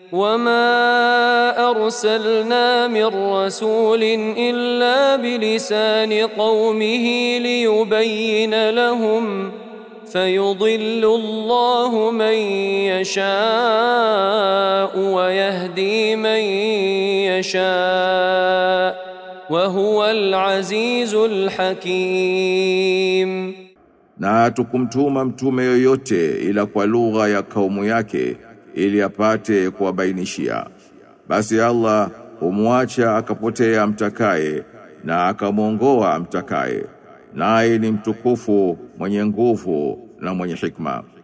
وما أرسلنا من رسول إلا بلسان قومه ليبين لهم فيضل الله من يشاء ويهدي من يشاء وهو العزيز الحكيم. Na tukumtuma mtume yoyote ila kwa lugha ya kaumu yake ili apate kuwabainishia. Basi Allah humwacha akapotea mtakaye na akamuongoa mtakaye. Naye ni mtukufu, mwenye nguvu na mwenye hikma.